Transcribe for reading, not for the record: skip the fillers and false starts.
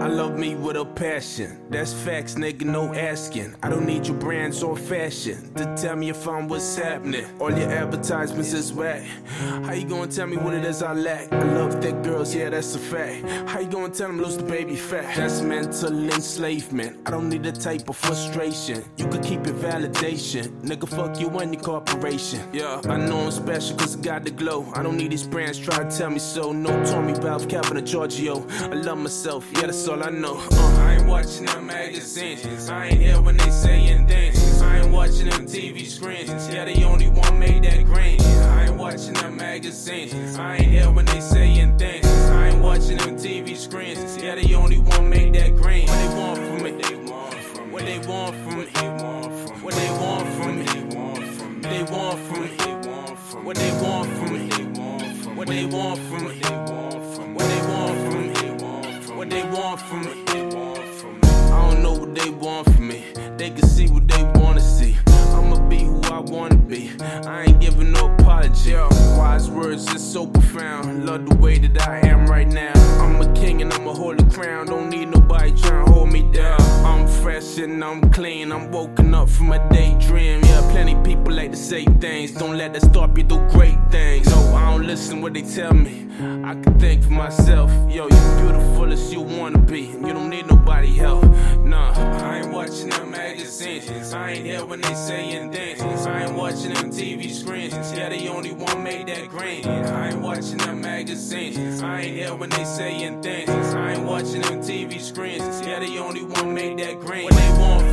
I love me with a passion. That's facts, nigga, no asking. I don't need your brands or fashion to tell me if I'm what's happening. All your advertisements is whack. How you gonna tell me what it is I lack? I love thick girls, yeah, that's a fact. How you gonna tell them lose the baby fat? That's mental enslavement. I don't need a type of frustration. You could keep it validation. Nigga, fuck you and your corporation. Yeah, I know I'm special cause I got the glow. I don't need these brands, try to tell me so. No Tommy, Valve, Calvin, or Giorgio. I love myself, yeah, that's all I know. I ain't watching them magazines. I ain't here when they saying things. I ain't watching them TV screens. Yeah, they only one made that green. I ain't watching them magazines. I ain't here when they saying things. I ain't watching them TV screens. Yeah, they only one made that green. What they want from me? What they want from me? What they want from me? They want from me. What they want from me? What they want from me? What they want from me? What they want from me? I don't know what they want from me. They can see what they wanna see. I'ma be who I wanna be. I ain't giving no apology. Wise words is so profound. Love the way that I am right now. I'm a king and I'ma hold the crown. Don't need nobody trying to hold me down. I'm fresh and I'm clean. I'm woken up from a daydream. Yeah, plenty people like to say things. Don't let that stop you do great things. No, I don't listen what they tell me. I can think for myself. Yo, you're beautiful as you wanna be. You don't need nobody help. Nah, I ain't watching them magazines. I ain't here when they saying things. I ain't watching them TV screens. Yeah, they only one made that green. I ain't watching them magazines. I ain't here when they saying things. I ain't watching them TV screens. Yeah, they only one made that green. What they want